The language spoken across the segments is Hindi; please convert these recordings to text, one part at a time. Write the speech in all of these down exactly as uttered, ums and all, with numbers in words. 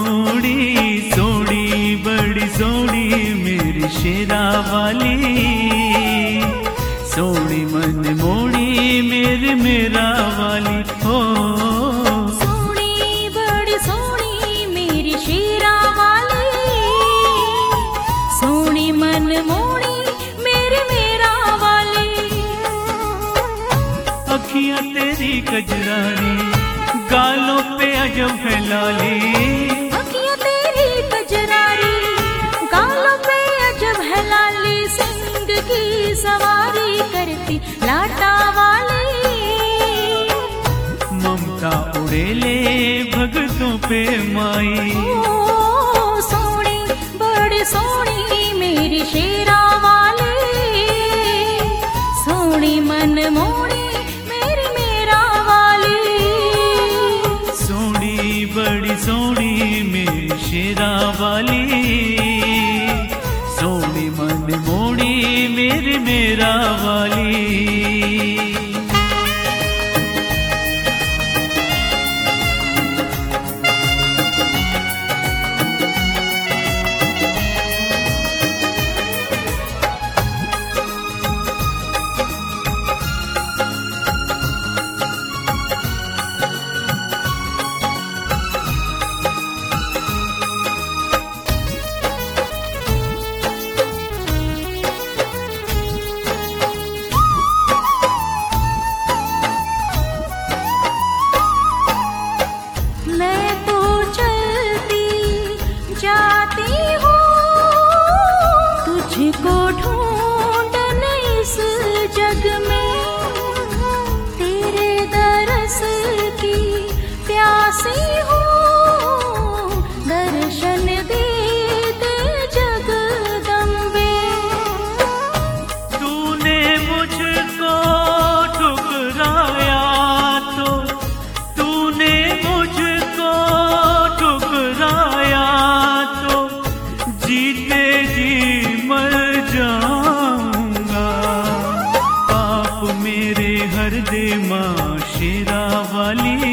मोड़ी, सोड़ी बड़ी सोड़ी मेरी शेरा वाली, सोड़ी मन मोड़ी मेरी मेरा वाली हो। सोड़ी बड़ी सोड़ी मेरी शेरा वाली, सोड़ी मन मोड़ी मेरी मेरा वाली। अखियां तेरी कजरानी, गालों पे अजब है लाली, अखियां तेरी कजरारी, गालों पे अजब है लाली। सिंह की सवारी करती लाटा वाली, ममता उड़ेले भगतों पे माई। ओ सोनी बड़ी सोनी मेरी शेरा वाली, सोनी मन मोड़ी मेरी मेरा वाली। सोनी बड़ी सोनी मेरी शेरा वाली, सोनी मन मोड़ी मेरी मेरा वाली। मैं तो चलती जाती हूँ, तुझको ढूंढने इस जग में। तेरे दरस की प्यासी हूँ, दर्शन दे दे जगदम्बे। तूने मुझको ठुकराया तो, तूने मुझको ठुकराया तो, जीते जी मर जाऊंगा। पाप मेरे हर दे माँ शेरा वाली,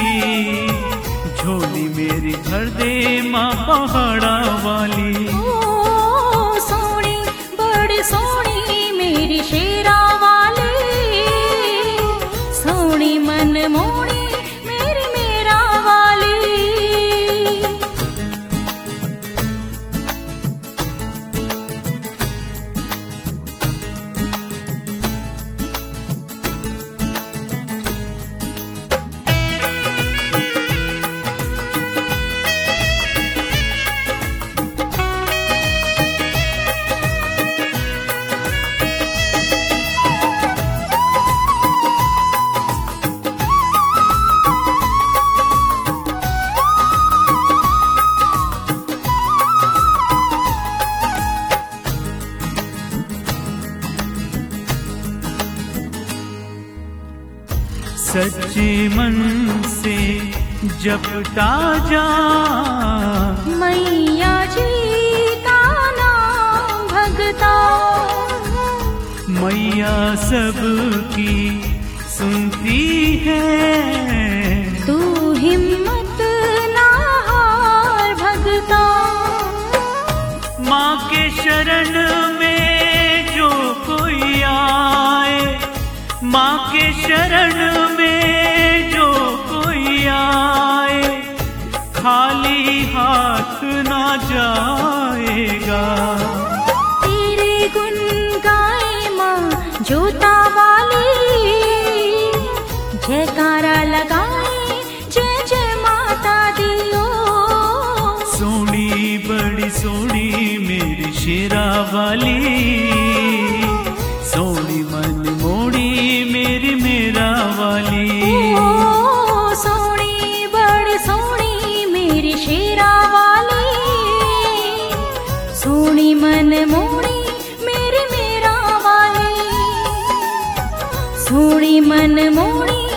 झोली मेरी भर दे माँ पहाड़ा वाली। ओ सोनी बड़ी सोनी मेरी शेरा वाली, सोनी मन मोड़ी मेरी मेरा वाली। सच्चे मन से जपता जा, मैया जी का नाम भगता। मैया सबकी सुनती है, तू हिम्मत ना हार भगता। माँ के शरण में जो कोई आए, माँ के शरण में जो कोई आए, खाली हाथ ना जाएगा। तेरे गुण गाए माँ जोता वाली, जयकारा लगाए जय जय माता दी। ओ सोनी बड़ी सोनी मेरी शेरा वाली, सोनी मन मोड़ी मेरी मेरा वाली। ओ सोनी बड़ी सोनी मेरी शेरा वाली, सोनी मन मोड़ी मेरी मेरा वाली, सोनी मन मोड़ी